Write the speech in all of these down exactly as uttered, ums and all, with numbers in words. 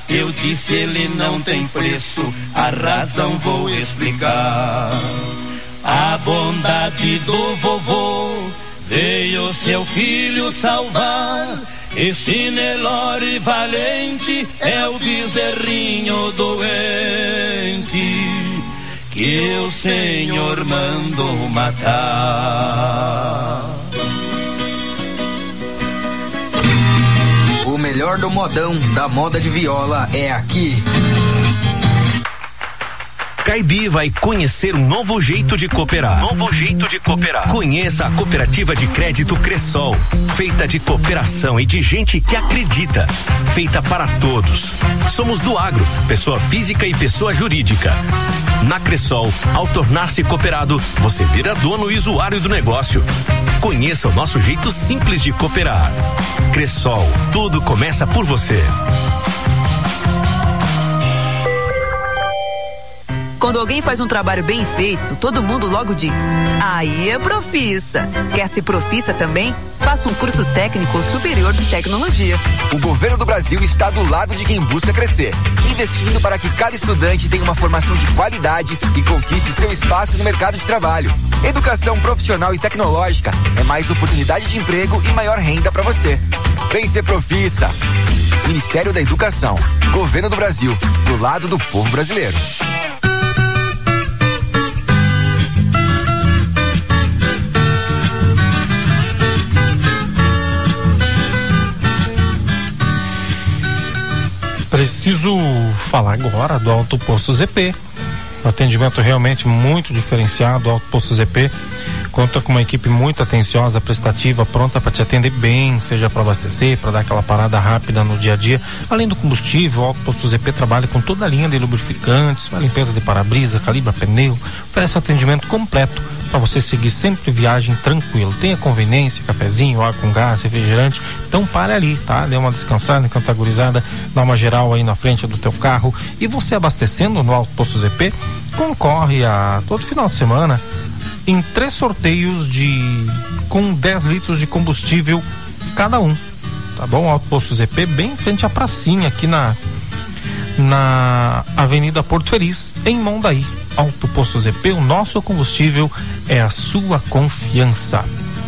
Eu disse ele não tem preço, a razão vou explicar. A bondade do vovô veio seu filho salvar. Esse Nelore valente é o bezerrinho doente que o Senhor mandou matar. O melhor do modão da moda de viola é aqui. Caibi vai conhecer um novo jeito de cooperar. Novo jeito de cooperar. Conheça a cooperativa de crédito Cressol, feita de cooperação e de gente que acredita, feita para todos. Somos do agro, pessoa física e pessoa jurídica. Na Cressol, ao tornar-se cooperado, você vira dono e usuário do negócio. Conheça o nosso jeito simples de cooperar. Cressol, tudo começa por você. Quando alguém faz um trabalho bem feito, todo mundo logo diz: aí é Profissa. Quer ser Profissa também? Faça um curso técnico superior de tecnologia. O governo do Brasil está do lado de quem busca crescer, investindo para que cada estudante tenha uma formação de qualidade e conquiste seu espaço no mercado de trabalho. Educação profissional e tecnológica é mais oportunidade de emprego e maior renda para você. Vem ser Profissa. Ministério da Educação, Governo do Brasil, do lado do povo brasileiro. Preciso falar agora do Alto Posto Z P. Um atendimento realmente muito diferenciado. O Alto Posto Z P conta com uma equipe muito atenciosa, prestativa, pronta para te atender bem, seja para abastecer, para dar aquela parada rápida no dia a dia. Além do combustível, o Alto Posto Z P trabalha com toda a linha de lubrificantes, a limpeza de para-brisa, calibra pneu, oferece um atendimento completo para você seguir sempre viagem tranquilo. Tem a conveniência, cafezinho, água com gás, refrigerante. Então para ali, tá? Dê uma descansada, cantagurizada, dá uma geral aí na frente do teu carro. E você abastecendo no Alto Posto Z P, concorre a todo final de semana em três sorteios de com dez litros de combustível cada um. Tá bom? Alto Posto Z P, bem em frente à pracinha aqui na na Avenida Porto Feliz, em Mondaí. Alto Posto Z P, o nosso combustível é a sua confiança.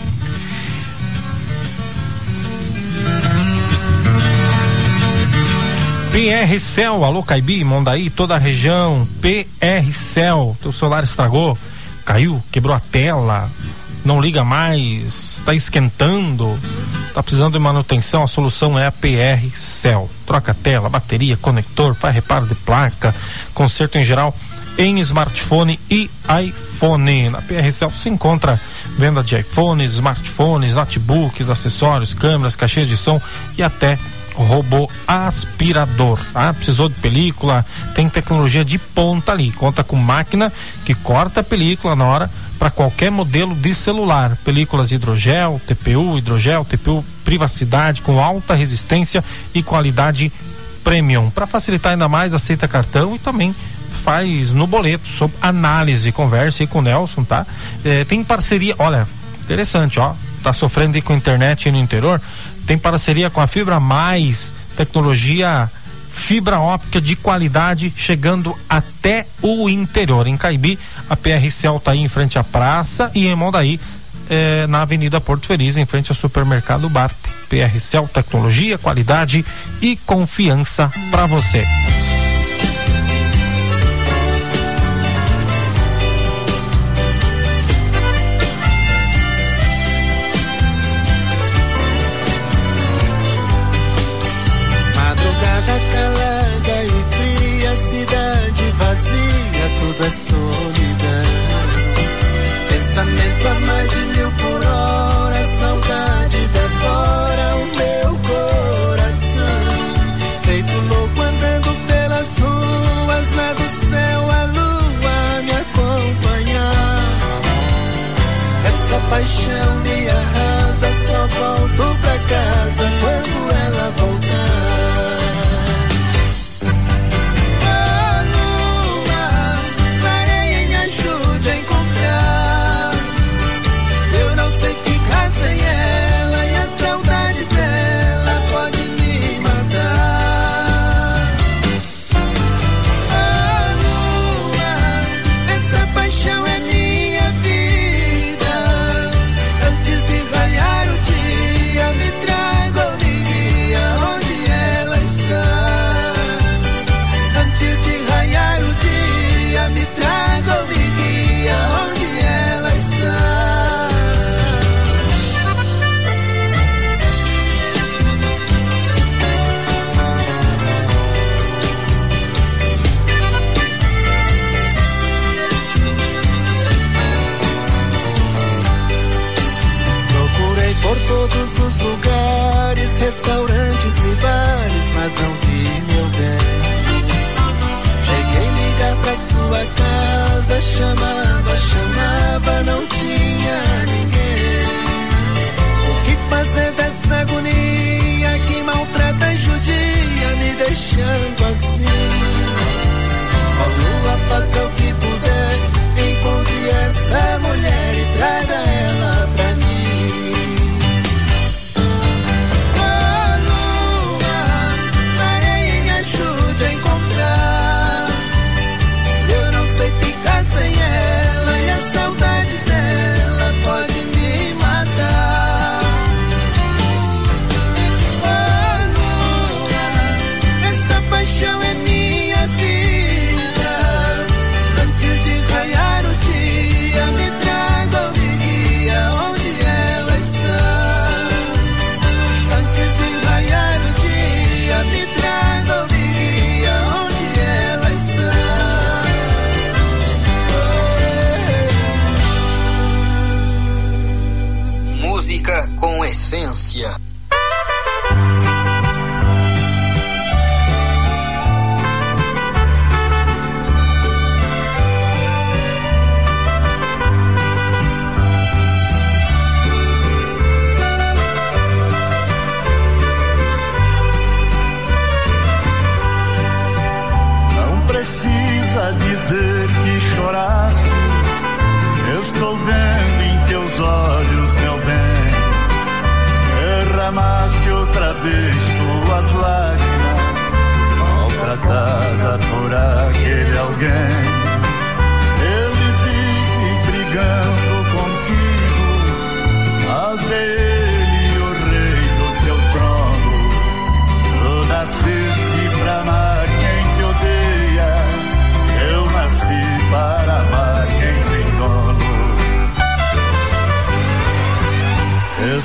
P R Cell, alô Caibi, Mondaí, toda a região. P R Cell, teu celular estragou, caiu, quebrou a tela, não liga mais, tá esquentando, tá precisando de manutenção, a solução é a P R Cell. Troca tela, bateria, conector, faz reparo de placa, conserto em geral em smartphone e iPhone. Na P R Cell você encontra venda de iPhones, smartphones, notebooks, acessórios, câmeras, caixinhas de som e até robô aspirador, tá? Precisou de película, tem tecnologia de ponta ali, conta com máquina que corta a película na hora para qualquer modelo de celular, películas hidrogel, T P U, hidrogel, T P U privacidade com alta resistência e qualidade premium. Para facilitar ainda mais, aceita cartão e também faz no boleto, sob análise. Converse aí com o Nelson, tá? É, tem parceria, olha, interessante, ó, tá sofrendo aí com a internet aí no interior, tem parceria com a Fibra Mais, tecnologia fibra óptica de qualidade, chegando até o interior. Em Caibi, a P R Cell tá aí em frente à praça, e em Mondaí, é, na Avenida Porto Feliz, em frente ao supermercado Barp. P R Cell, tecnologia, qualidade e confiança para você. Calada e fria, cidade vazia, tudo é solidão. Pensamento a mais de mil por hora, saudade devora o meu coração. Feito louco andando pelas ruas, lá do céu a lua me acompanhar. Essa paixão me arrasa, só volto pra casa quando ela voltar. Sem ela, e a saudade dela pode me matar.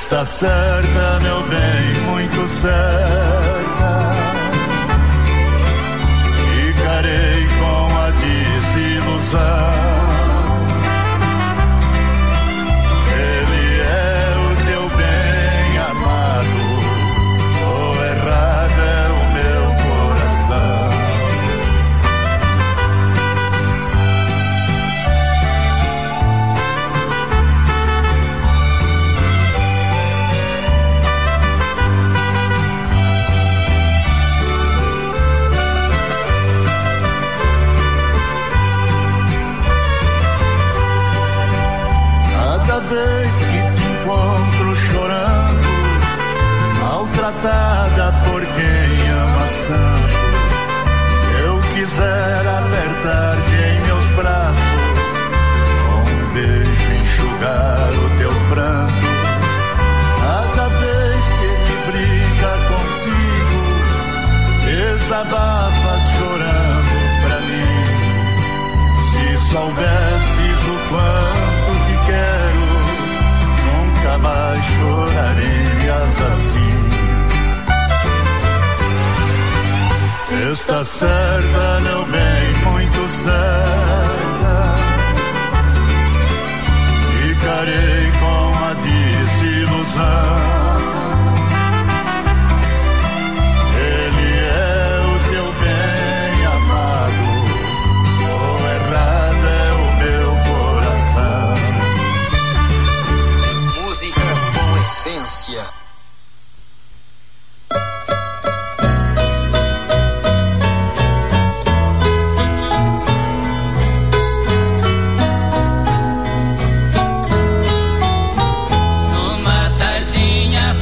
Está certa, meu bem, muito certa. Ficarei com a desilusão. Ele é o teu bem amado, ou errado é o meu coração. Cada vez que te encontro chorando, maltratada por quem amas tanto, eu quiser apertar-te em meus braços, com um beijo enxugar o teu pranto. Cada vez que me brinca contigo, desabafas chorando pra mim. Se soubesses o quanto te quero, nunca mais chorarias assim. Está certa, meu bem, muito certa. Ficarei com a desilusão. Ele é o teu bem amado, ou errado é o meu coração. Música com essência. Numa tardinha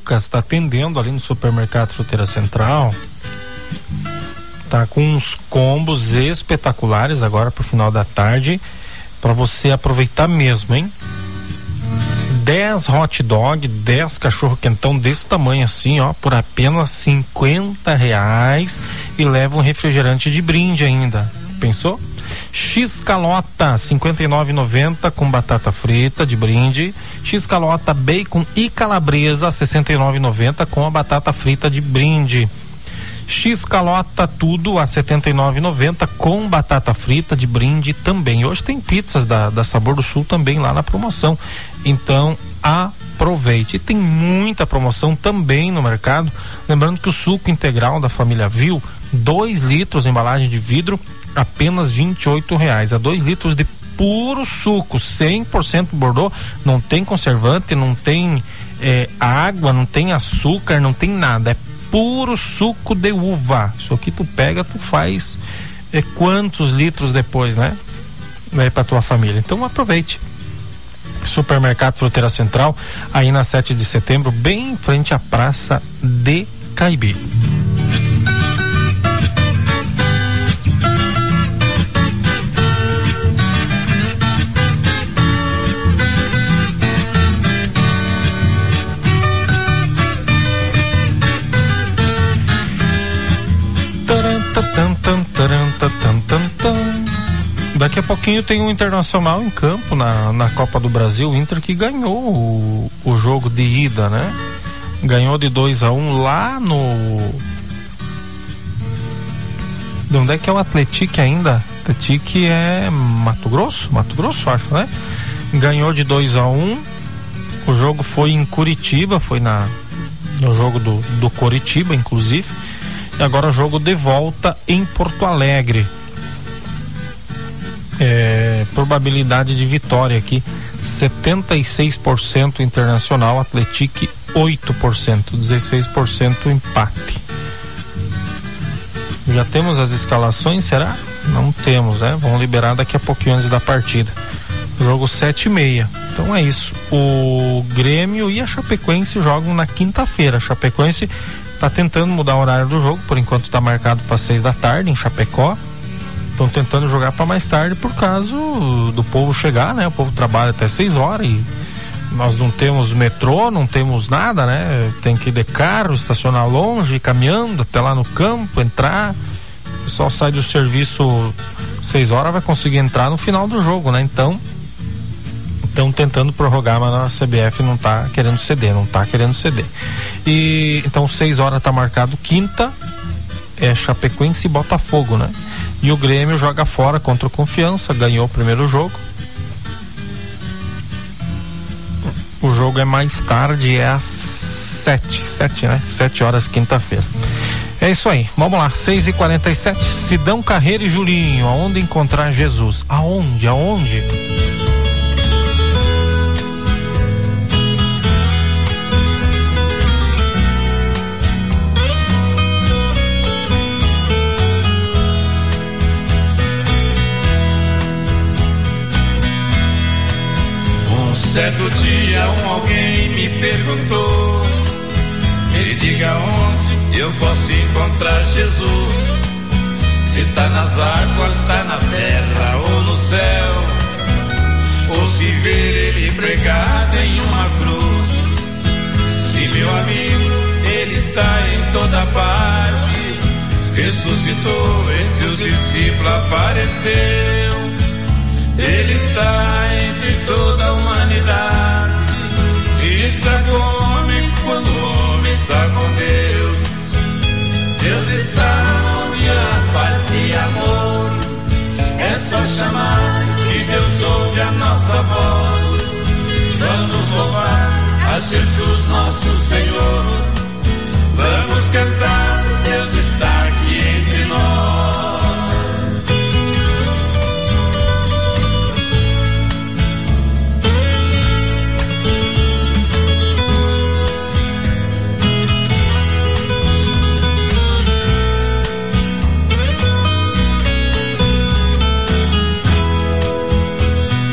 Lucas está atendendo ali no supermercado Fruteira Central. Tá com uns combos espetaculares agora pro final da tarde, para você aproveitar mesmo, hein? dez hot dog, dez cachorro quentão desse tamanho assim, ó, por apenas cinquenta reais, e leva um refrigerante de brinde ainda. Pensou? X-calota cinquenta e nove reais e noventa centavos com batata frita de brinde. X-calota bacon e calabresa sessenta e nove reais e noventa centavos com a batata frita de brinde. X-calota tudo a setenta e nove reais e noventa centavos com batata frita de brinde também. Hoje tem pizzas da, da Sabor do Sul também lá na promoção. Então aproveite. E tem muita promoção também no mercado. Lembrando que o suco integral da família Viu, dois litros embalagem de vidro, apenas vinte e oito reais. A dois litros de puro suco, cem por cento Bordeaux, não tem conservante, não tem é, água, não tem açúcar, não tem nada. É puro suco de uva. Isso aqui tu pega, tu faz é, quantos litros depois, né? Vai pra tua família. Então aproveite. Supermercado Fruteira Central, aí na sete de setembro, bem em frente à Praça de Caibi. Daqui a pouquinho tem um Internacional em campo na, na Copa do Brasil. O Inter que ganhou o, o jogo de ida, né? Ganhou de dois a um lá no... De onde é que é o Atlético ainda? Atlético é Mato Grosso? Mato Grosso, acho, né? Ganhou de dois a um. O jogo foi em Curitiba, foi na, no jogo do, do Coritiba, inclusive. E agora o jogo de volta em Porto Alegre. É, probabilidade de vitória aqui setenta e seis por cento Internacional, Atlético oito por cento, dezesseis por cento empate. Já temos as escalações, será? Não temos, né? Vão liberar daqui a pouquinho antes da partida. Jogo sete e meia. Então é isso. O Grêmio e a Chapecoense jogam na quinta-feira. A Chapecoense tá tentando mudar o horário do jogo, por enquanto está marcado para seis da tarde em Chapecó. Estão tentando jogar para mais tarde por causa do povo chegar, né? O povo trabalha até seis horas e nós não temos metrô, não temos nada, né? Tem que ir de carro, estacionar longe, ir caminhando até lá no campo, entrar. O pessoal sai do serviço seis horas, vai conseguir entrar no final do jogo, né? Então, estão tentando prorrogar, mas a C B F não tá querendo ceder, não tá querendo ceder. E então seis horas tá marcado quinta, é Chapecoense e Botafogo, né? E o Grêmio joga fora contra o Confiança, ganhou o primeiro jogo. O jogo é mais tarde, é às sete, sete, né? Sete horas, quinta-feira. É isso aí, vamos lá, seis e quarenta e sete, Sidão Carreira e Julinho, aonde encontrar Jesus? Aonde, aonde? Certo dia um alguém me perguntou, me diga onde eu posso encontrar Jesus, se tá nas águas, tá na terra ou no céu, ou se ver ele pregado em uma cruz. Se meu amigo, ele está em toda parte, ressuscitou, entre os discípulos apareceu. Ele está entre toda a humanidade e estraga o homem quando o homem está com Deus. Deus está onde há paz e amor, é só chamar que Deus ouve a nossa voz. Vamos louvar a Jesus nosso Senhor, vamos cantar, Deus está aqui entre nós.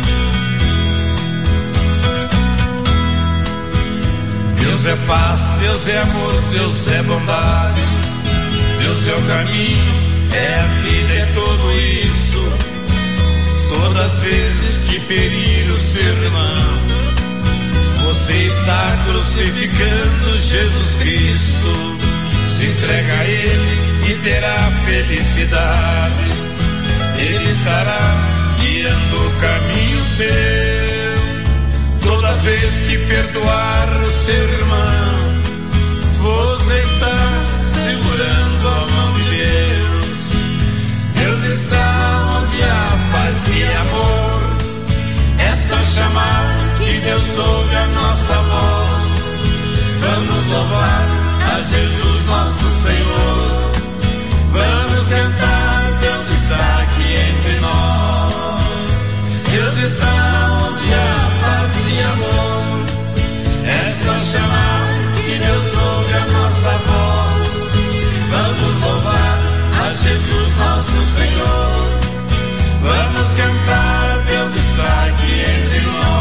Deus é paz, Deus Deus é amor, Deus é bondade, Deus é o caminho, é a vida, é tudo isso. Todas as vezes que ferir o seu irmão, você está crucificando Jesus Cristo. Se entrega a Ele e terá felicidade. Ele estará guiando o caminho seu. Toda vez que perdoar o seu irmão, você está segurando a mão de Deus. Deus está onde há paz e amor. É só chamar que Deus ouve a nossa voz. Vamos louvar a Jesus nosso Senhor. Vamos cantar, Deus está aqui entre nós. Deus está onde há paz e amor. É só chamar que Deus ouve a nossa voz. Vamos louvar a Jesus nosso Senhor. Vamos cantar, Deus está aqui entre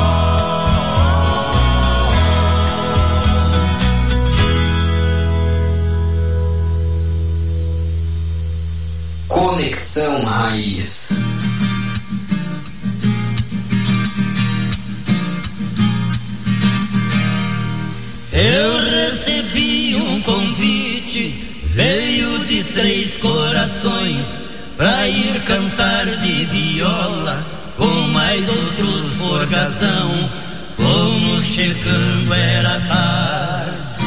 nós. Conexão Raiz. Eu recebi um convite, veio de Três Corações, pra ir cantar de viola com mais outros forgazão. Fomos chegando, era tarde,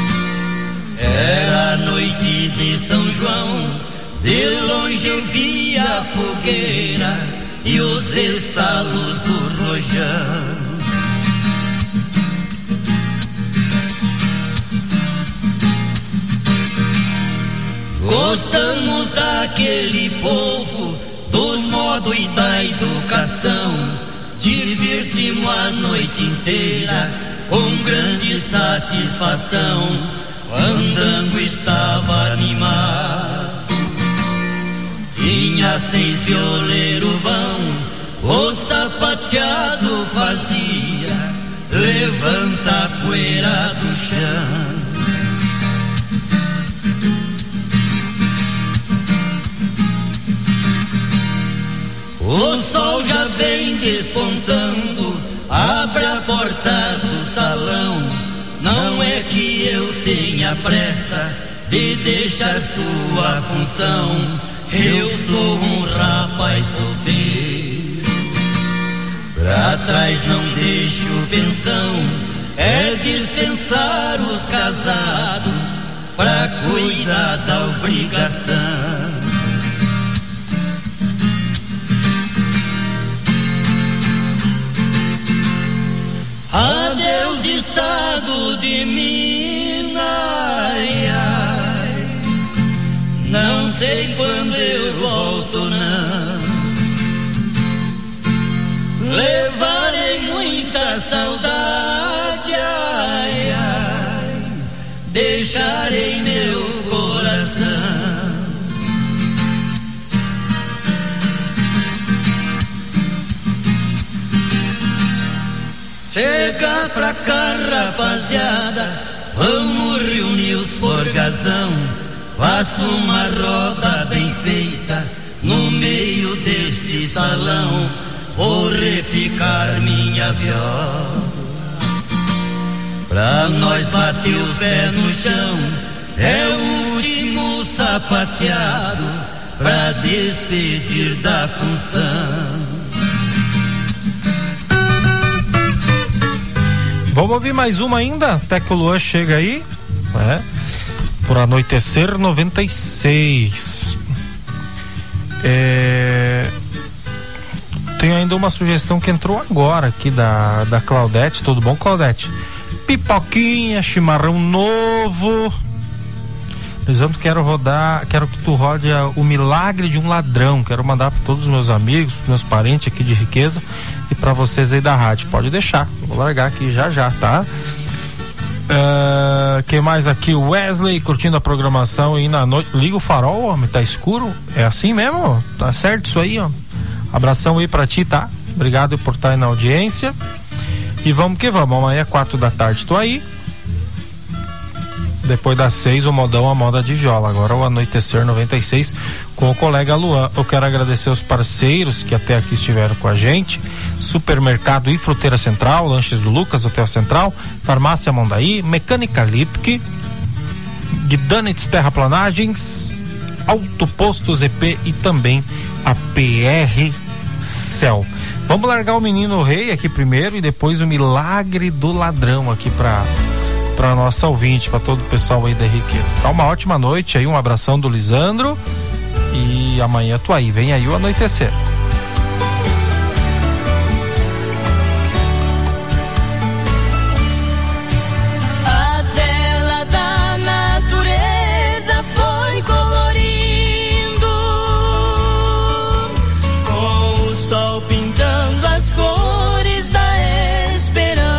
era noite de São João. De longe eu via a fogueira e os estalos do rojão. Gostamos daquele povo, dos modos e da educação. Divertimos a noite inteira com grande satisfação. O fandango estava animado, tinha seis violeiros bom. O sapateado fazia levanta a poeira do chão. O sol já vem despontando, abre a porta do salão. Não é que eu tenha pressa de deixar sua função. Eu sou um rapaz solteiro, pra trás não deixo pensão. É dispensar os casados pra cuidar da obrigação. Adeus, estado de Minas, ai, ai. Não sei quando eu volto, não. Levarei muita saudade, ai, ai. Deixarei meu coração. Chega pra cá, rapaziada, vamos reunir os forgazão. Faço uma roda bem feita no meio deste salão. Vou repicar minha viola, pra nós bater o pé no chão. É o último sapateado pra despedir da função. Vamos ouvir mais uma ainda, até que o Luan chega aí, né? Por Anoitecer noventa e seis. É... Tem ainda uma sugestão que entrou agora aqui da, da Claudete. Tudo bom, Claudete? Pipoquinha, chimarrão novo. Lisandro, quero rodar, quero que tu rode a, o Milagre de um Ladrão. Quero mandar para todos os meus amigos, meus parentes aqui de Riqueza e para vocês aí da rádio. Pode deixar, vou largar aqui já já, tá? Uh, quem mais aqui? Wesley curtindo a programação aí na noite. Liga o farol, homem, tá escuro? É assim mesmo? Tá certo isso aí, ó. Abração aí pra ti, tá? Obrigado por estar aí na audiência. E vamos que vamos, amanhã quatro da tarde tô aí. Depois das seis, o modão, a moda de viola. Agora o Anoitecer noventa e seis com o colega Luan. Eu quero agradecer os parceiros que até aqui estiveram com a gente. Supermercado e Fruteira Central, Lanches do Lucas, Hotel Central, Farmácia Mondaí, Mecânica Lipke, Guidanits Terraplanagens, Auto Posto Z P e também a P R Cel. Vamos largar o Menino Rei aqui primeiro e depois o Milagre do Ladrão aqui pra para nossa ouvinte, para todo o pessoal aí da Riqueira. Tá, uma ótima noite aí, um abração do Lisandro e amanhã tô aí, vem aí o Anoitecer. A tela da natureza foi colorindo, com o sol pintando as cores da esperança.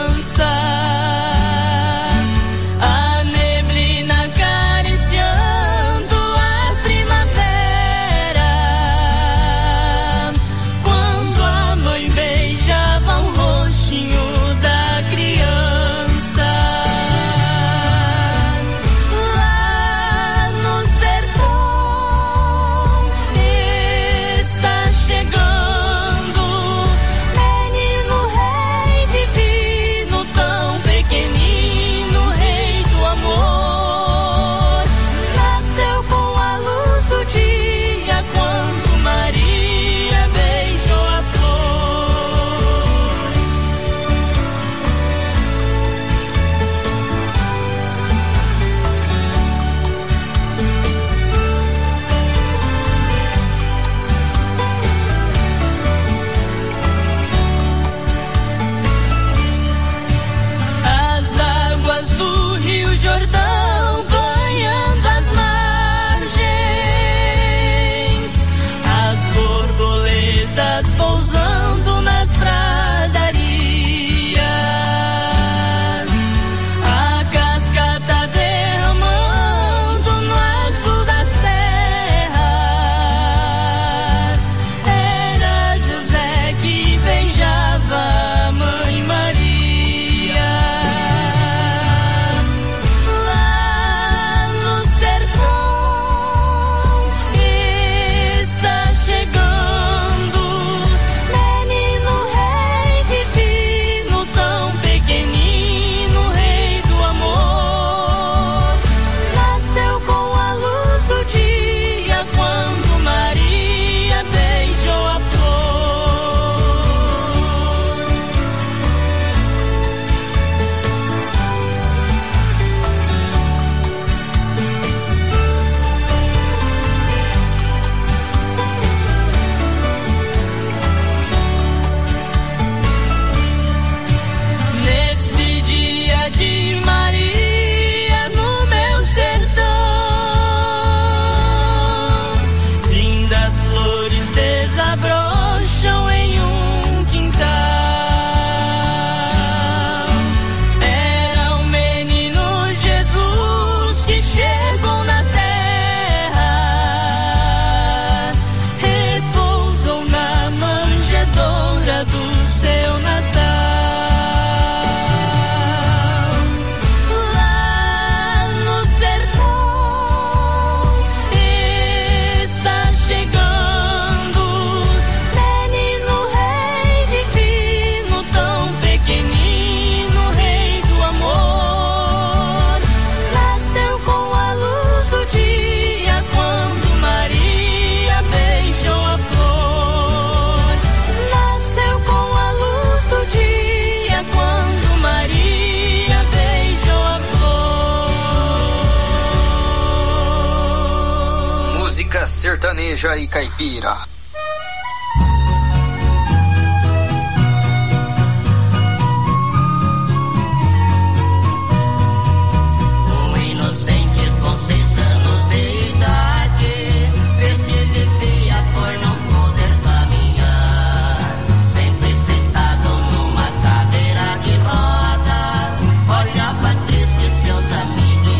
Sertaneja e caipira.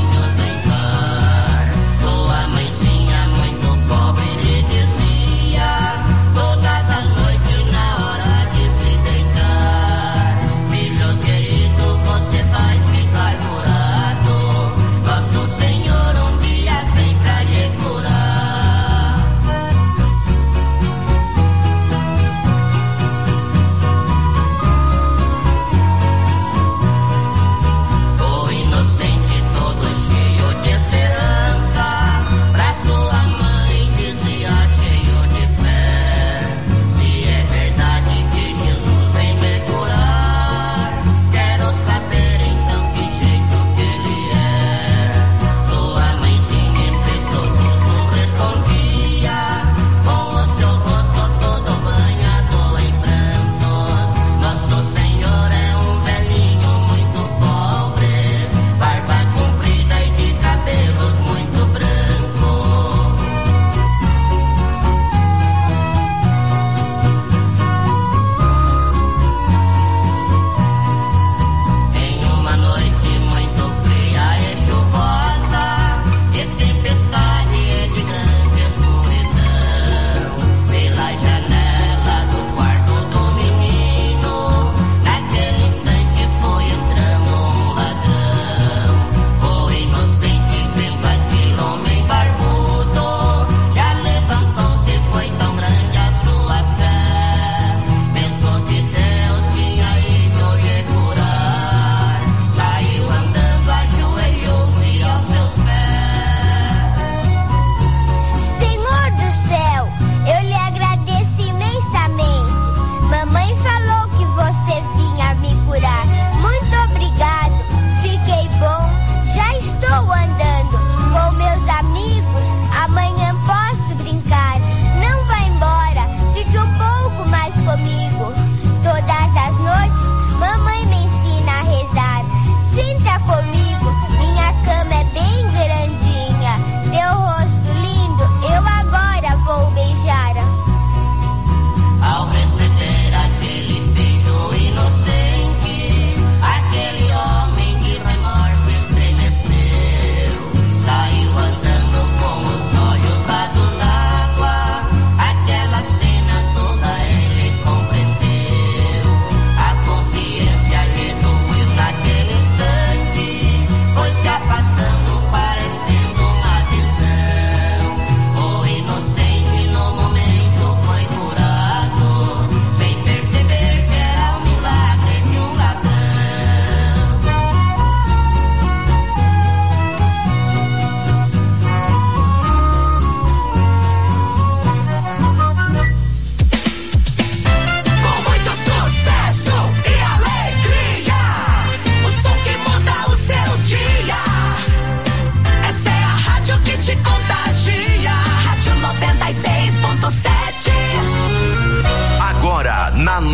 Sua mãezinha muito pobre lhe dizia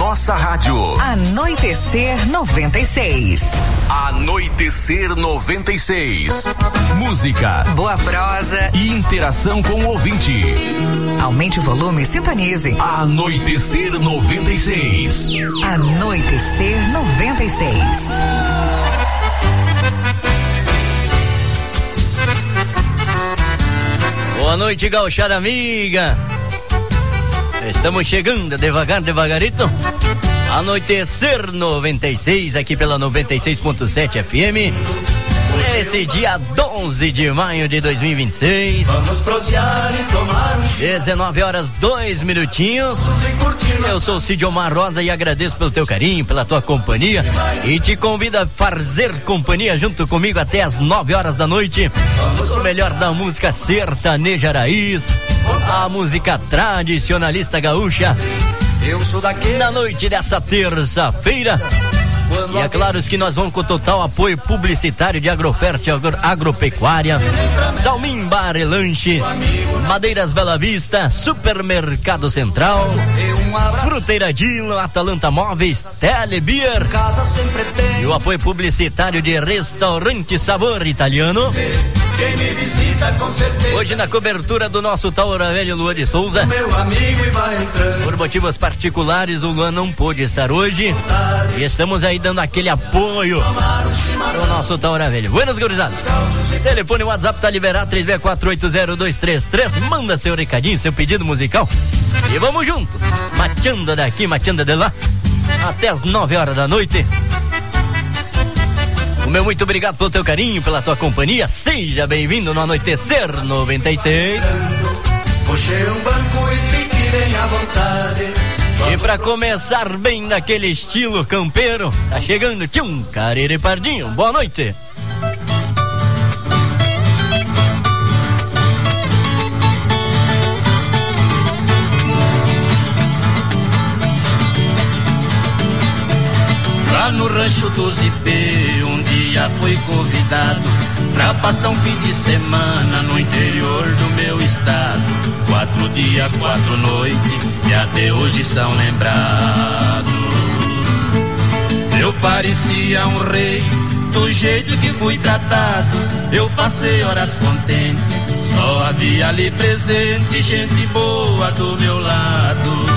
nossa rádio. Anoitecer noventa e seis. Anoitecer noventa e seis. Música, boa prosa e interação com o ouvinte. Aumente o volume e sintonize. Anoitecer noventa e seis. Anoitecer noventa e seis. Boa noite, gauchada amiga. Estamos chegando devagar, devagarito. Anoitecer noventa e seis, aqui pela noventa e seis ponto sete F M. Esse dia doze de maio de dois mil e vinte e seis. Vamos prosear e tomar um chá. dezenove horas, dois minutinhos. Eu sou o Cid Omar Rosa e agradeço pelo teu carinho, pela tua companhia. E te convido a fazer companhia junto comigo até as nove horas da noite. O melhor da música sertaneja raiz, a música tradicionalista gaúcha. Eu sou daquele. Na noite dessa terça-feira. E é claro que nós vamos com total apoio publicitário de Agroferte Agro, Agropecuária, Salmin Bar e Lanche, Madeiras Bela Vista, Supermercado Central, Fruteira Dino, Atalanta Móveis, Telebeer e o apoio publicitário de Restaurante Sabor Italiano. Quem me visita com certeza. Hoje na cobertura do nosso Taura Velho Luan de Souza. Meu amigo e vai entrando. Por motivos particulares, o Luan não pôde estar hoje. E estamos aí dando aquele apoio para o nosso Taura Velho. Buenas, gurizadas. Telefone WhatsApp tá liberado, três seis quatro oito zero dois três três. Manda seu recadinho, seu pedido musical. E vamos junto. Mateando daqui, mateando de lá. Até as nove horas da noite. O meu muito obrigado pelo teu carinho, pela tua companhia. Seja bem-vindo no Anoitecer noventa e seis. Puxei um banco e fique bem à vontade. E pra começar bem daquele estilo campeiro, tá chegando Tchum Cariri Pardinho. Boa noite. Lá no rancho do Zipê, um dia fui convidado pra passar um fim de semana no interior do meu estado. Quatro dias, quatro noites, e até hoje são lembrados. Eu parecia um rei, do jeito que fui tratado. Eu passei horas contente, só havia ali presente gente boa do meu lado.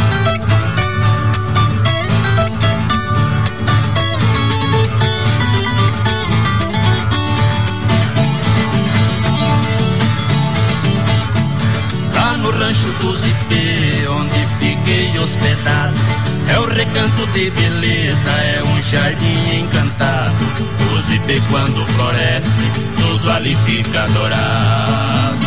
No rancho do Zipê, onde fiquei hospedado, é o recanto de beleza, é um jardim encantado. O Zipê quando floresce, tudo ali fica dourado.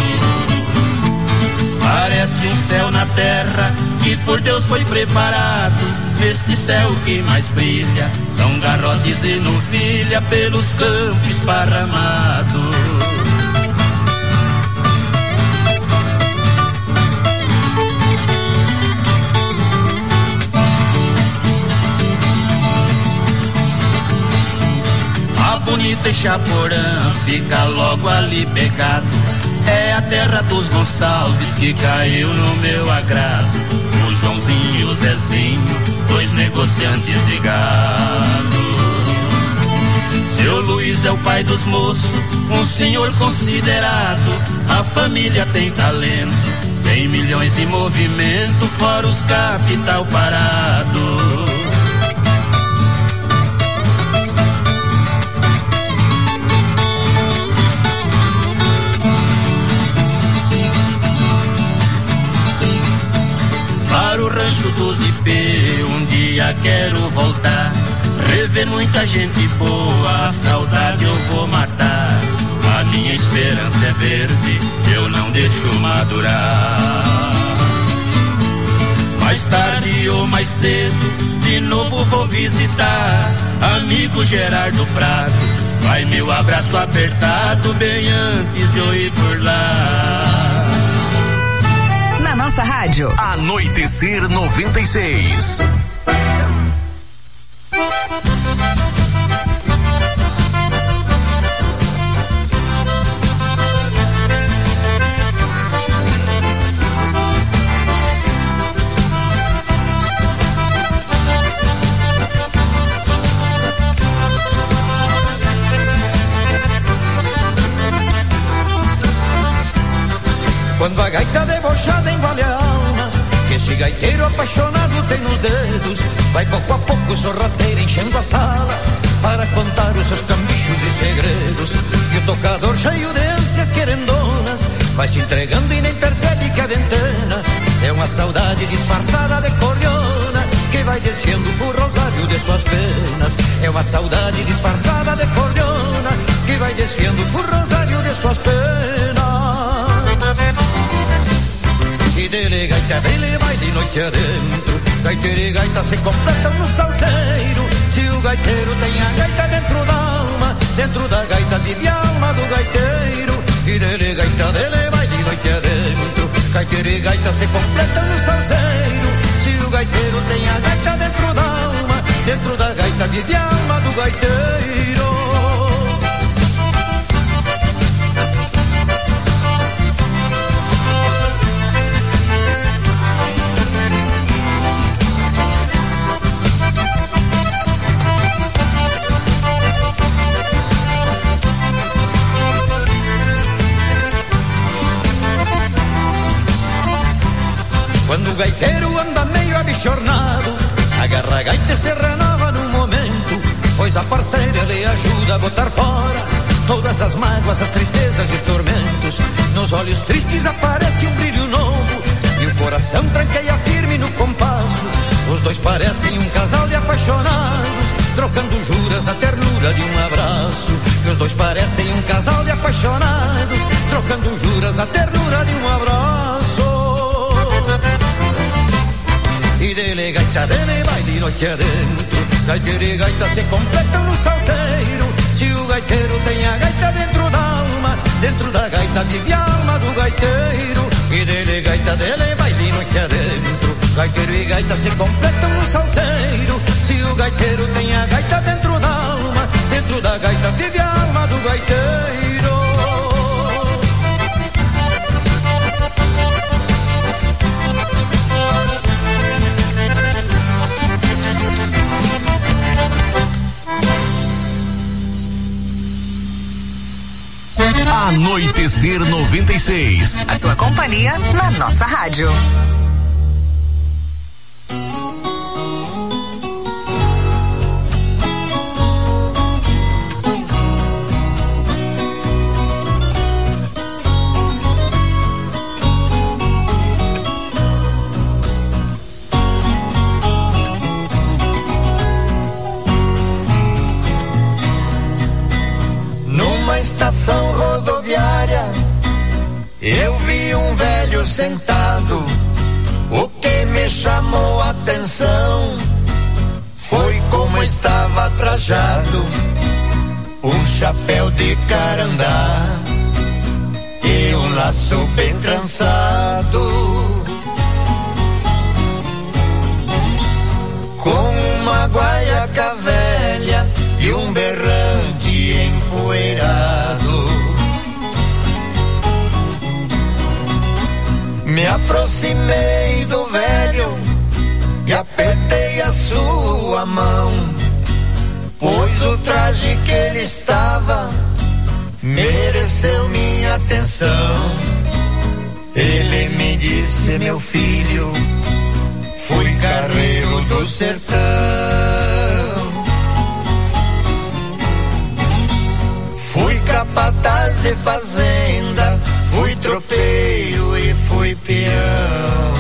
Parece um céu na terra, que por Deus foi preparado. Neste céu que mais brilha, são garrotes e novilha pelos campos esparramados. Bonita e Chaporã fica logo ali pegado. É a terra dos Gonçalves que caiu no meu agrado. O Joãozinho e o Zezinho, dois negociantes de gado. Seu Luiz é o pai dos moços, um senhor considerado. A família tem talento, tem milhões em movimento, fora os capital parado. Para o rancho do Zipê, um dia quero voltar, rever muita gente boa, a saudade eu vou matar. A minha esperança é verde, eu não deixo madurar. Mais tarde ou mais cedo, de novo vou visitar amigo Gerardo Prado. Vai meu abraço apertado, bem antes de eu ir por lá. Na nossa rádio Anoitecer noventa e seis. Quando a gaita debochada engole a alma, que esse gaiteiro apaixonado tem nos dedos, vai pouco a pouco sorrateiro enchendo a sala, para contar os seus cambichos e segredos. E o tocador cheio de ânsias querendonas, vai se entregando e nem percebe que a ventana é uma saudade disfarçada de cordiona, que vai descendo por rosário de suas penas. É uma saudade disfarçada de cordiona, que vai descendo por rosário de suas penas. E dele gaita dele vai de noite adentro, gaiteiro e gaita se completam no salseiro. Se o gaiteiro tem a gaita dentro da alma, dentro da gaita vive a alma do gaiteiro. E dele gaita dele vai de noite adentro, gaiteiro e gaita se completam no salseiro. Se o gaiteiro tem a gaita dentro da alma, dentro da gaita vive a alma do gaiteiro. Quando o gaiteiro anda meio abichornado, agarra a gaita e se renova num momento, pois a parceira lhe ajuda a botar fora todas as mágoas, as tristezas e os tormentos. Nos olhos tristes aparece um brilho novo, e o coração tranqueia firme no compasso. Os dois parecem um casal de apaixonados, trocando juras na ternura de um abraço. E os dois parecem um casal de apaixonados, trocando juras na ternura de um abraço. E dele gaita dele vai de noite adentro, gaiteiro e gaita se completam no salseiro. Se o gaiteiro tem a gaita dentro da alma, dentro da gaita vive a alma do gaiteiro. E dele gaita dele vai de noite adentro, gaiteiro e gaita se completam no salseiro. Se o gaiteiro tem a gaita dentro da alma, dentro da gaita vive a alma do gaiteiro. Anoitecer noventa e seis. A sua companhia na nossa rádio. Estação rodoviária, eu vi um velho sentado. O que me chamou a atenção foi como estava trajado, um chapéu de carandá e um laço bem trançado, com uma guaiaca velha e um berrante empoeirado. Me aproximei do velho e apertei a sua mão, pois o traje que ele estava mereceu minha atenção. Ele me disse: meu filho, fui carreiro do sertão, fui capataz de fazenda, fui tropeiro e fui peão.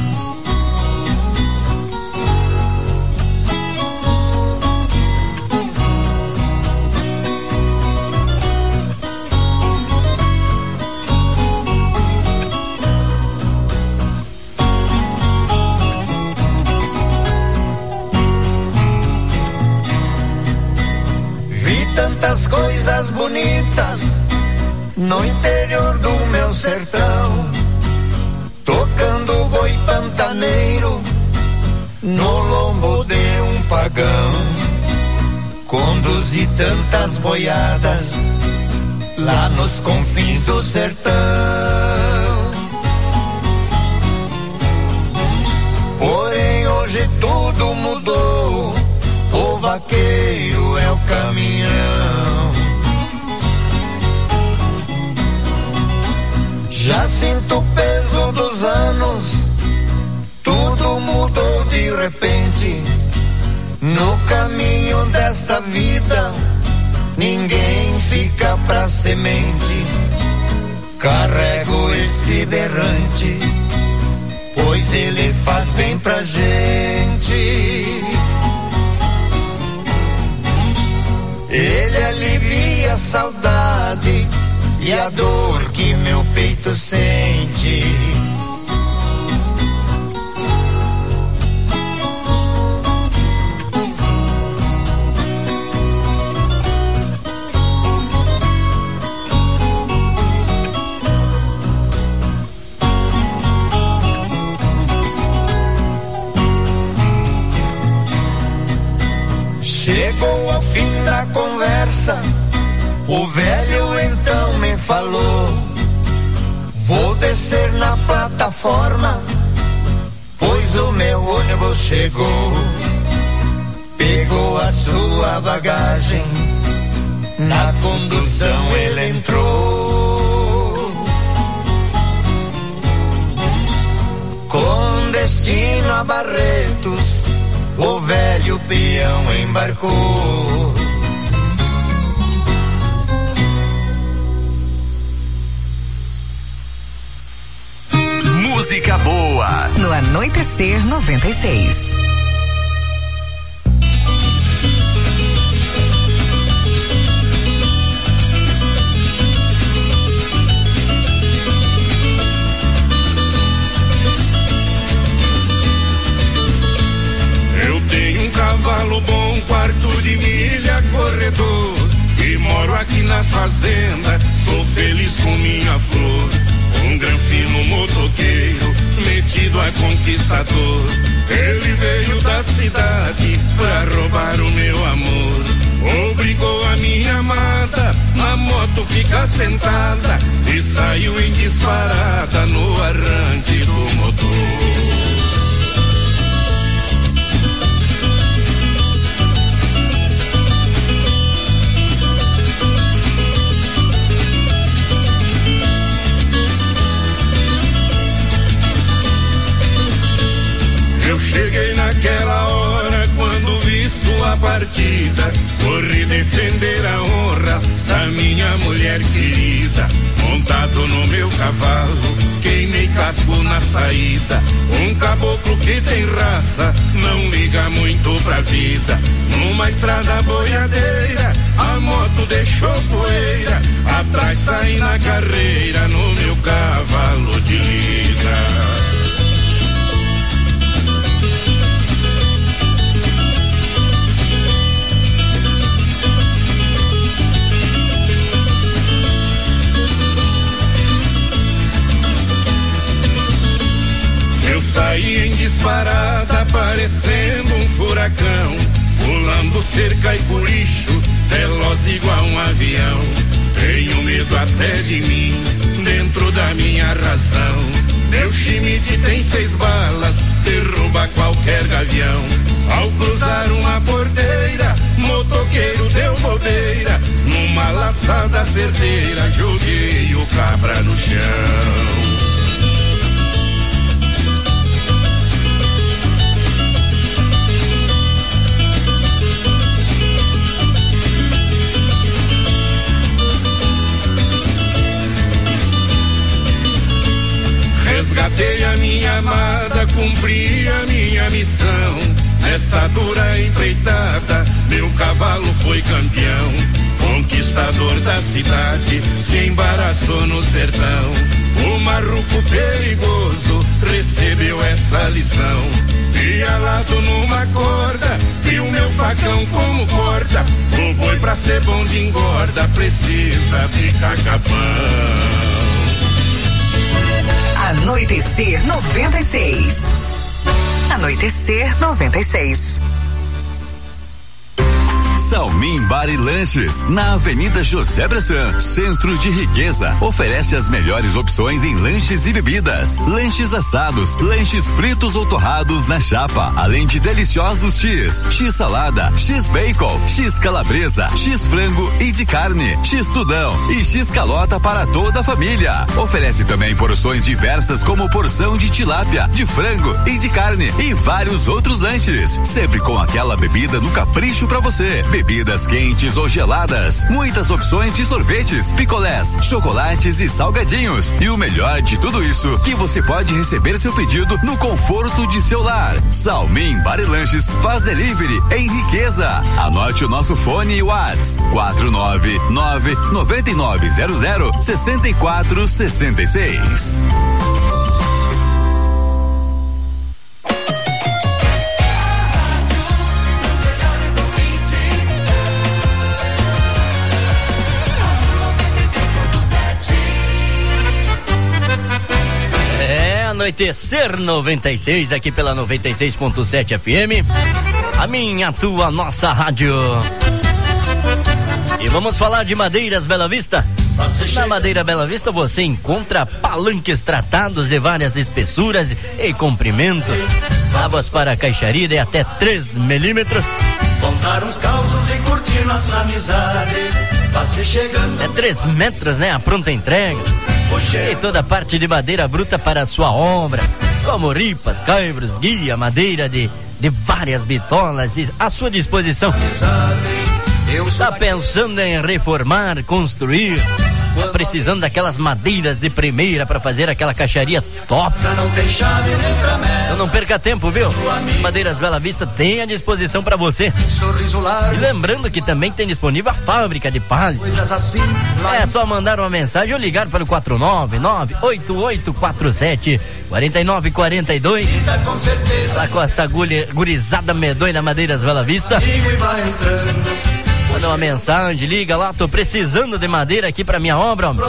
Vi tantas coisas bonitas no interior do meu sertão, tocando boi pantaneiro no lombo de um pagão. Conduzi tantas boiadas lá nos confins do sertão, porém hoje tudo mudou, o vaqueiro é o caminhão. Já sinto o peso nesta vida ninguém fica pra semente. Carrego esse berrante, pois ele faz bem pra gente. Ele alivia a saudade e a dor que meu peito sente. Chegou ao fim da conversa, o velho então me falou: vou descer na plataforma, pois o meu ônibus chegou. Pegou a sua bagagem, na condução ele entrou. Com destino a Barretos, o velho peão embarcou. Música boa no Anoitecer noventa e seis. Cavalo bom, quarto de milha, corredor. E moro aqui na fazenda, sou feliz com minha flor. Um granfino motoqueiro, metido a conquistador. Ele veio da cidade pra roubar o meu amor. Obrigou a minha amada, na moto ficar sentada. E saiu em disparada no arranque do motor. Eu cheguei naquela hora quando vi sua partida. Corri defender a honra da minha mulher querida. Montado no meu cavalo, queimei casco na saída. Um caboclo que tem raça, não liga muito pra vida. Numa estrada boiadeira, a moto deixou poeira. Atrás saí na carreira, no meu cavalo de lida. Saí em disparada, parecendo um furacão, pulando cerca e bolichos, veloz igual um avião. Tenho medo até de mim, dentro da minha razão. Meu Schmidt tem seis balas, derruba qualquer gavião. Ao cruzar uma porteira, motoqueiro deu bobeira. Numa laçada certeira, joguei o cabra no chão. Resgatei a minha amada, cumpri a minha missão. Nessa dura empreitada, meu cavalo foi campeão. Conquistador da cidade, se embaraçou no sertão. O marruco perigoso recebeu essa lição. Pialado numa corda, e o meu facão como corta. O boi pra ser bom de engorda, precisa ficar capão. Anoitecer noventa e seis. Anoitecer noventa e seis. Salmin Bar e Lanches, na Avenida José Bressan, centro de Riqueza. Oferece as melhores opções em lanches e bebidas. Lanches assados, lanches fritos ou torrados na chapa, além de deliciosos X, X salada, X bacon, X calabresa, X frango e de carne, X tudão e X calota para toda a família. Oferece também porções diversas como porção de tilápia, de frango e de carne e vários outros lanches. Sempre com aquela bebida no capricho para você. bebidas quentes ou geladas, muitas opções de sorvetes, picolés, chocolates e salgadinhos. E o melhor de tudo isso, que você pode receber seu pedido no conforto de seu lar. Salmin Bar e Lanches faz delivery em Riqueza. Anote o nosso fone e WhatsApp quatro nove nove, nove nove zero zero, seis quatro seis seis. Anoitecer noventa e seis, aqui pela noventa e seis ponto sete F M, a minha, tua, nossa rádio. E vamos falar de Madeiras Bela Vista. Na Madeira Bela Vista você encontra palanques tratados de várias espessuras e comprimentos, tábuas para caixaria de até três milímetros. Contar os causos e curtir nossa amizade. Passe chegando. É três metros, né? A pronta entrega. E toda parte de madeira bruta para a sua obra, como ripas, caibros, guia, madeira de, de várias bitolas e à sua disposição. Está pensando em reformar, construir? Tá precisando daquelas madeiras de primeira para fazer aquela caixaria top? Então não perca tempo, viu? Madeiras Bela Vista tem à disposição para você. E lembrando que também tem disponível a fábrica de palha. É só mandar uma mensagem ou ligar para o quatro nove nove, oito oito quatro sete, quatro nove quatro dois. Tá com essa agulha gurizada medonha na Madeiras Bela Vista. Manda uma mensagem, liga lá, tô precisando de madeira aqui pra minha obra, homem.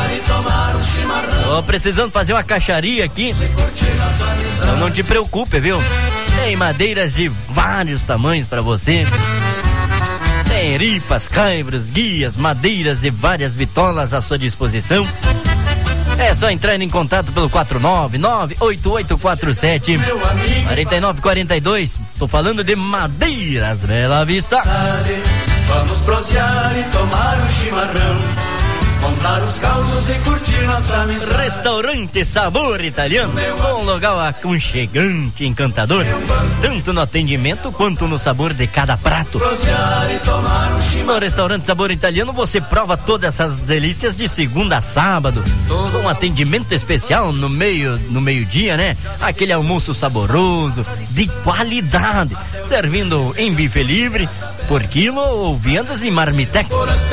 Tô precisando fazer uma caixaria aqui. Então não te preocupe, viu? Tem madeiras de vários tamanhos pra você. Tem ripas, caibros, guias, madeiras de várias bitolas à sua disposição. É só entrar em contato pelo quatro nove nove, oito oito quatro sete, quatro nove quatro dois. Tô falando de Madeiras Bela Vista. Vamos prosear e tomar um chimarrão, contar os causos e curtir nossa amizade. Restaurante Sabor Italiano, um lugar aconchegante, encantador, tanto no atendimento quanto no sabor de cada prato. No Restaurante Sabor Italiano você prova todas essas delícias de segunda a sábado, com um atendimento especial no meio no meio-dia, né? Aquele almoço saboroso, de qualidade, servindo em buffet livre por quilo ou vendas em marmitex.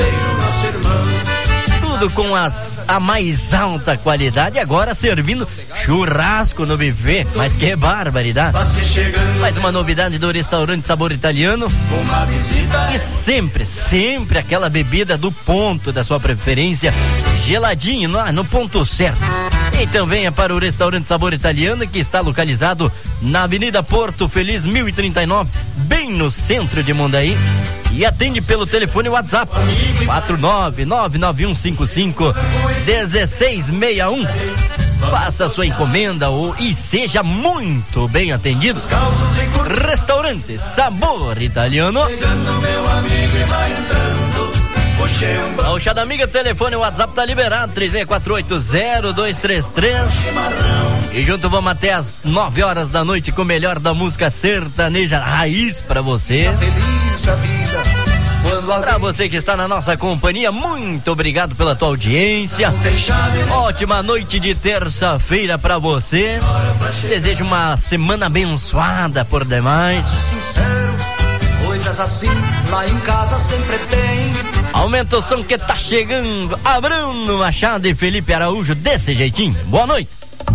Tudo com as, a mais alta qualidade, agora servindo churrasco no buffet, mas que barbaridade. Mais uma novidade do Restaurante Sabor Italiano. E sempre, sempre aquela bebida do ponto da sua preferência, geladinho, no, no ponto certo. Então venha para o Restaurante Sabor Italiano, que está localizado na Avenida Porto Feliz mil e trinta e nove, bem no centro de Mondaí. E atende pelo telefone WhatsApp quatro nove nove nove um cinco cinco um seis seis um. Faça sua encomenda ou, e seja muito bem atendido. Restaurante Sabor Italiano. O chá da amiga, telefone, o WhatsApp tá liberado, três seis quatro oito zero dois três três. E junto vamos até as nove horas da noite com o melhor da música sertaneja raiz pra você. Pra você que está na nossa companhia, muito obrigado pela tua audiência. Ótima noite de terça-feira pra você. Desejo uma semana abençoada por demais. Coisas assim lá em casa sempre tem. Aumenta o som que tá chegando. Bruno Machado e Felipe Araújo, desse jeitinho. Boa noite.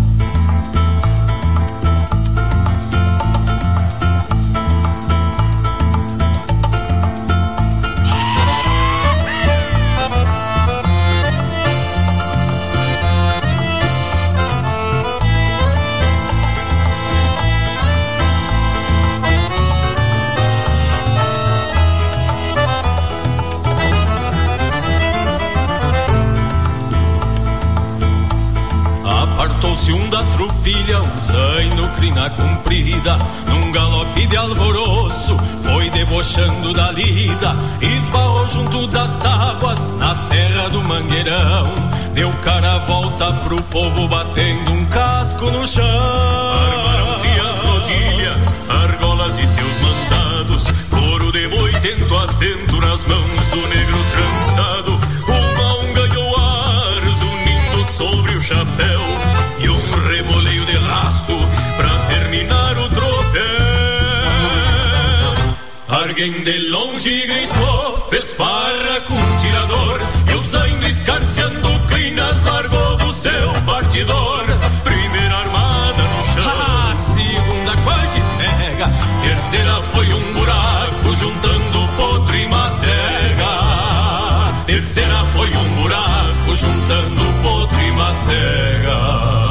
Um da trupilha, um zaino, crina comprida, num galope de alvoroço, foi debochando da lida, esbarrou junto das tábuas, na terra do Mangueirão, deu cara a volta pro povo batendo um casco no chão. Armaram-se as rodilhas, argolas e seus mandados, couro de boi tentou as atento nas mãos do negro trançado. Uma um ganhou ar, zunindo sobre o chapéu, e um reboleio de laço pra terminar o tropel. Alguém de longe gritou, fez farra com o tirador, e o zaino escarceando crinas largou do seu partidor. Primeira armada no chão, a segunda quase nega, terceira foi um buraco juntando potro e macega. Terceira foi um buraco juntando potro e macega.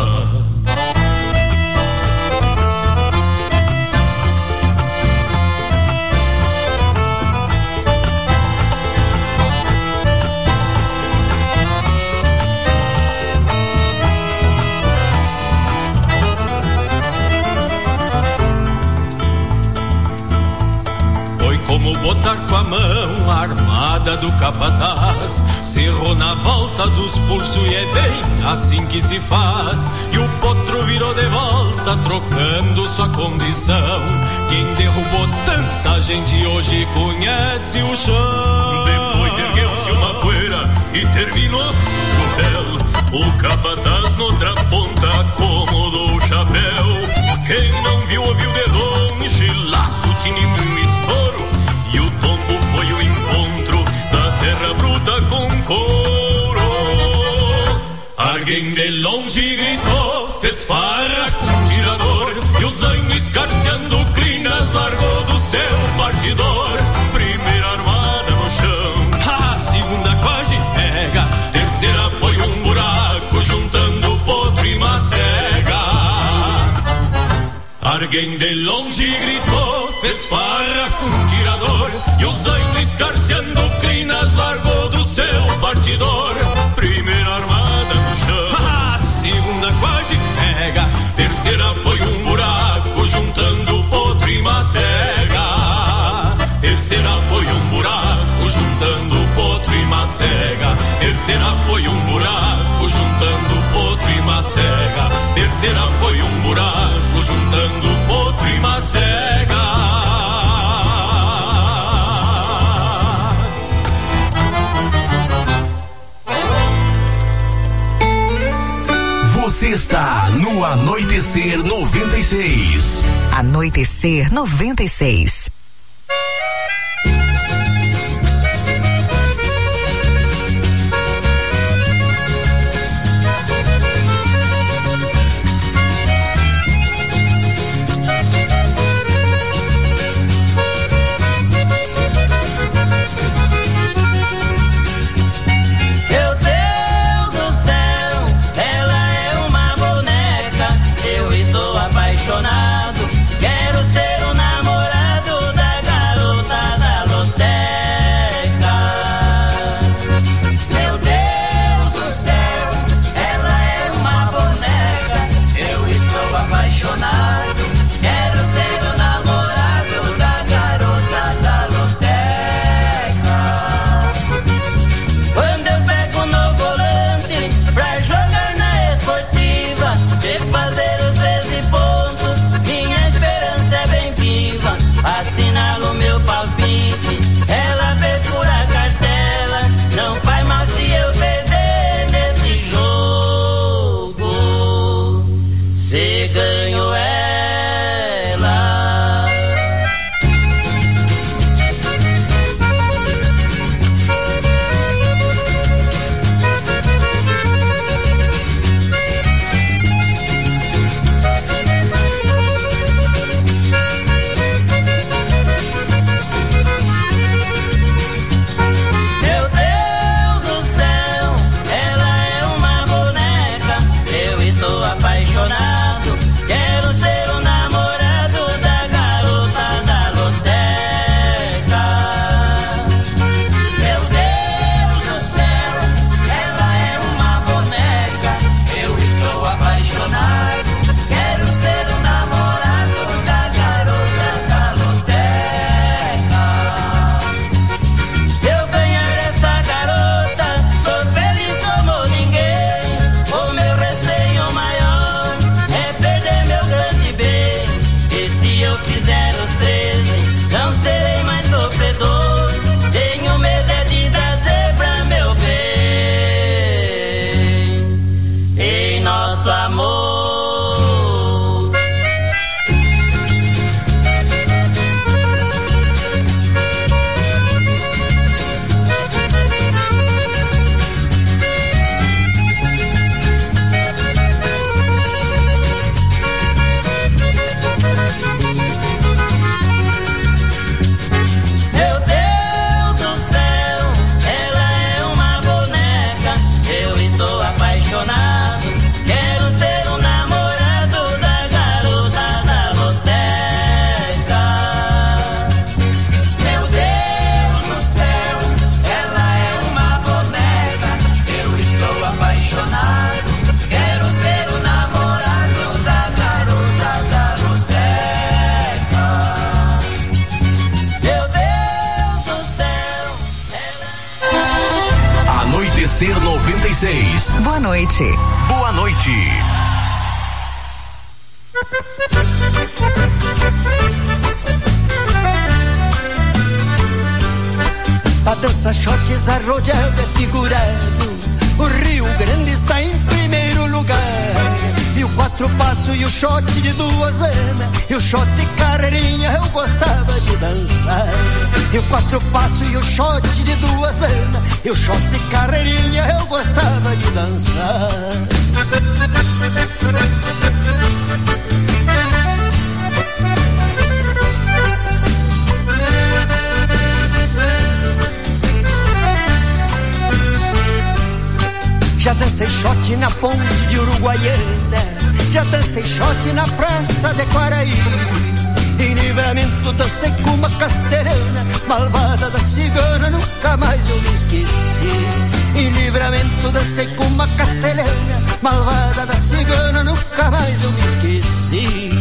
Como botar com a mão a armada do capataz, cerrou na volta dos pulsos e é bem assim que se faz. E o potro virou de volta trocando sua condição. Quem derrubou tanta gente hoje conhece o chão. Depois ergueu-se uma poeira e terminou o bel. O capataz noutra ponta acomodou o chapéu. Quem não viu ouviu de longe, laço, tinindo e estouro. E o tombo foi o encontro da terra bruta com couro. Alguém de longe gritou, fez farra com o tirador, e o zaino escarceando crinas largou do seu partidor. Primeira armada no chão, a segunda quase pega, terceira foi um buraco juntando potro e macega. Alguém de longe gritou, fez farra com o tirador, e o zaino escarceando crinas largou do seu partidor. Primeira armada no chão, a segunda quase pega, terceira foi um buraco juntando potro e macega. Terceira foi um buraco juntando potro e macega. Terceira foi um buraco juntando potro e macega. Terceira foi um buraco juntando potro e macega. Você está no Anoitecer noventa e seis. Anoitecer noventa e seis. Quero ser o namorado da garota da loteca. Meu Deus do céu, ela é uma boneca. Eu estou apaixonado. Quero ser o namorado da garota da loteca. Quando eu pego no volante pra jogar na esportiva, de fazer os treze pontos, minha esperança é bem viva. Assinalo meu palpite, ela perfura a cartela. Não faz mal se eu perder nesse jogo, se ganho ela. Meu Deus do céu, ela é uma boneca. Eu estou apaixonado. Quero seis. Boa noite. Boa noite. A dança shots arrojado é figurado. O Rio Grande está em primeiro lugar. E o quatro passo e o shot de duas lanas. E o shot de carreirinha eu gostava de dançar. E o quatro passo e o shot de duas lanas. E o shot de carreirinha eu gostava de dançar. Já dancei shot na ponte de Uruguaiana. Já dancei shot na praça de Quaraí. Em Livramento dancei com uma castelhana. Malvada da cigana, nunca mais eu me esqueci. Em Livramento dancei com uma castelhana. Malvada da cigana, nunca mais eu me esqueci.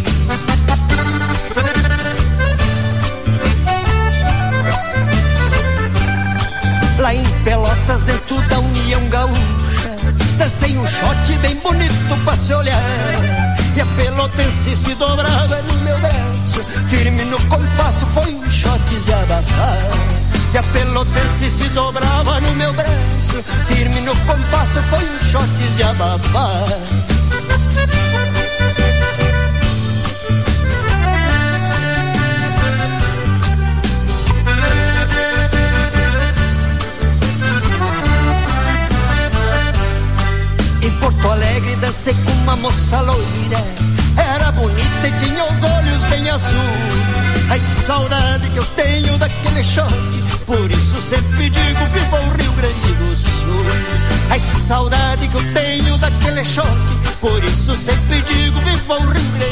Lá em Pelotas, dentro da União Gaúcha, dancei um shot bem bonito pra se olhar. E a pelotense se dobrava no meu braço. Firme no compasso foi um shot de abafar. E a pelotense se dobrava no meu braço. Firme no compasso foi um shot de abafar. Em Porto Alegre dancei com uma moça loira. Era bonita e tinha os olhos bem azul. Ai, que saudade que eu tenho daquele shot. Por isso sempre digo viva o Rio Grande do Sul. Ai, que saudade que eu tenho daquele shot. Por isso sempre digo viva o